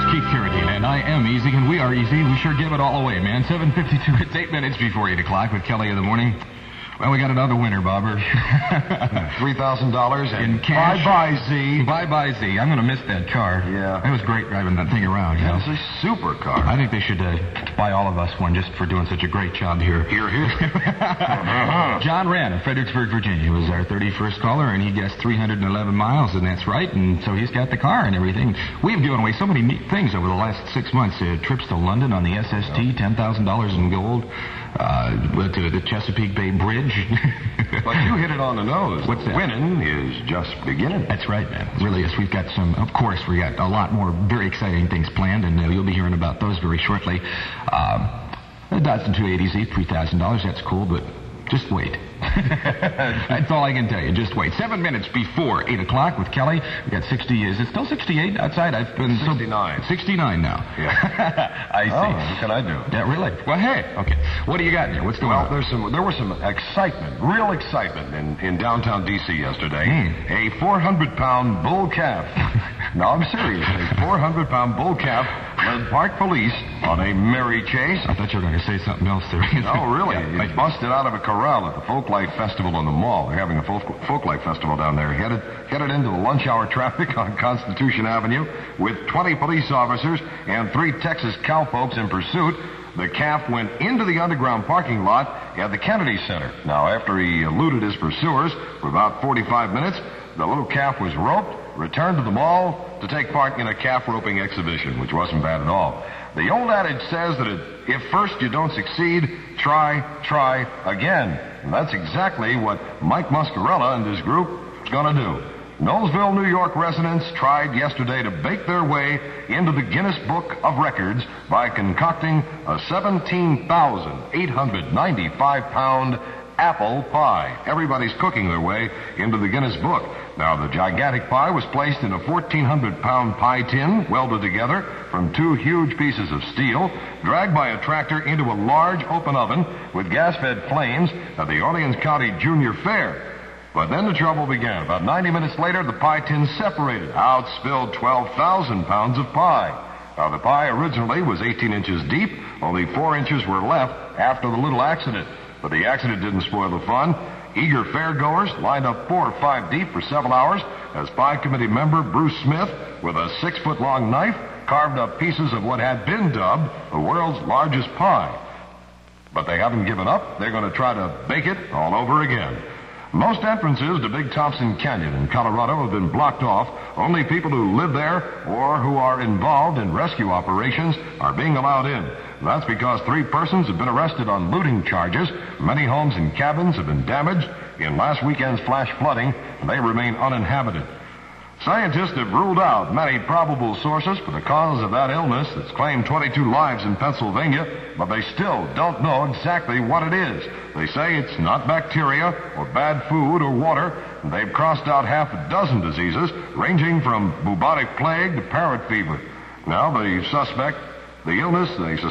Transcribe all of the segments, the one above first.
Keith Carradine, and I am easy, and we are easy. We sure give it all away, man. 7:52. It's 8 minutes before 8 o'clock with Kelly in the morning. Well, we got another winner, Bobber. $3,000 in cash. Bye-bye, Z. Bye-bye, Z. I'm going to miss that car. Yeah. It was great driving that thing around, you know. It's a super car. I think they should buy all of us one just for doing such a great job here. Here. John Rand of Fredericksburg, Virginia was our 31st caller, and he guessed 311 miles, and that's right, and so he's got the car and everything. We've given away so many neat things over the last 6 months. Trips to London on the SST, $10,000 in gold. To the Chesapeake Bay Bridge. But you hit it on the nose. What's that? Winning is just beginning. That's right, man. It really is. We've got we got a lot more very exciting things planned, and you'll be hearing about those very shortly. A Datsun 280Z, $3,000. That's cool, but just wait. That's all I can tell you. Just wait. 7 minutes before 8 o'clock with Kelly. We got 60. Is it still 68 outside? I've been 69. 69 now. Yeah. I see. Oh, what can I do? Yeah, really? Well, hey. Okay. What do you got here? What's going on? There was some excitement, real excitement in downtown D.C. yesterday. A 400-pound bull calf. No, I'm serious. A 400-pound bull calf led park police on a merry chase. I thought you were going to say something else there. No, really. Yeah, it busted out of a corral at the Folklife Festival in the mall. They're having a Folklife Festival down there. Headed into the lunch hour traffic on Constitution Avenue with 20 police officers and 3 Texas cowpokes in pursuit. The calf went into the underground parking lot at the Kennedy Center. Now, after he eluded his pursuers for about 45 minutes, the little calf was roped, returned to the mall to take part in a calf roping exhibition, which wasn't bad at all. The old adage says that if first you don't succeed, try again. And that's exactly what Mike Muscarella and his group is going to do. Knowlesville, New York residents tried yesterday to bake their way into the Guinness Book of Records by concocting a 17,895-pound apple pie. Everybody's cooking their way into the Guinness Book. Now, the gigantic pie was placed in a 1,400-pound pie tin, welded together from 2 huge pieces of steel, dragged by a tractor into a large open oven with gas-fed flames at the Orleans County Junior Fair. But then the trouble began. About 90 minutes later, the pie tin separated. Out spilled 12,000 pounds of pie. Now, the pie originally was 18 inches deep. Only 4 inches were left after the little accident. But the accident didn't spoil the fun. Eager fairgoers lined up 4 or 5 deep for several hours as pie committee member Bruce Smith, with a 6-foot-long knife, carved up pieces of what had been dubbed the world's largest pie. But they haven't given up. They're going to try to bake it all over again. Most entrances to Big Thompson Canyon in Colorado have been blocked off. Only people who live there or who are involved in rescue operations are being allowed in. That's because 3 persons have been arrested on looting charges. Many homes and cabins have been damaged in last weekend's flash flooding, and they remain uninhabited. Scientists have ruled out many probable sources for the cause of that illness that's claimed 22 lives in Pennsylvania, but they still don't know exactly what it is. They say it's not bacteria or bad food or water. They've crossed out half a dozen diseases, ranging from bubonic plague to parrot fever. Now, they suspect the illness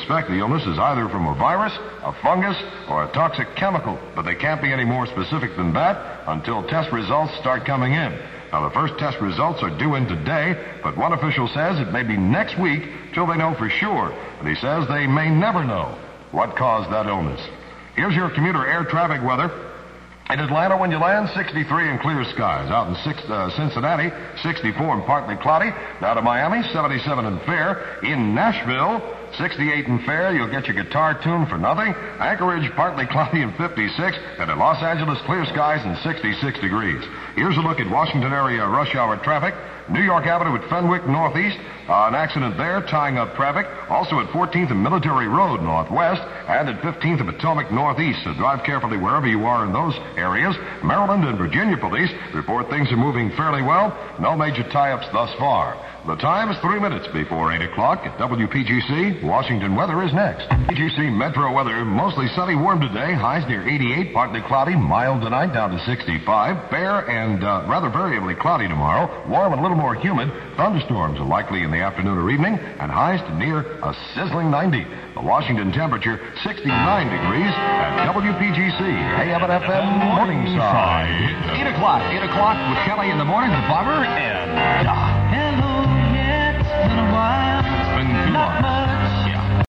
is either from a virus, a fungus, or a toxic chemical, but they can't be any more specific than that until test results start coming in. Now, the first test results are due in today, but one official says it may be next week till they know for sure. And he says they may never know what caused that illness. Here's your commuter air traffic weather. In Atlanta, when you land, 63 and clear skies. Out in Cincinnati, 64 and partly cloudy. Now to Miami, 77 and fair. In Nashville, 68 and fair. You'll get your guitar tuned for nothing. Anchorage, partly cloudy and 56. And in Los Angeles, clear skies and 66 degrees. Here's a look at Washington area rush hour traffic. New York Avenue at Fenwick Northeast. An accident there tying up traffic. Also at 14th and Military Road Northwest. And at 15th and Potomac Northeast. So drive carefully wherever you are in those areas. Maryland and Virginia police report things are moving fairly well. No major tie-ups thus far. The time is 3 minutes before 8 o'clock at WPGC. Washington weather is next. PGC Metro weather, mostly sunny, warm today. Highs near 88, partly cloudy, mild tonight, down to 65. Fair and rather variably cloudy tomorrow. Warm and a little more humid. Thunderstorms are likely in the afternoon or evening, and highs to near a sizzling 90. The Washington temperature, 69 degrees at WPGC. AM and FM Morningside. 8 o'clock with Kelly in the morning with Bobber and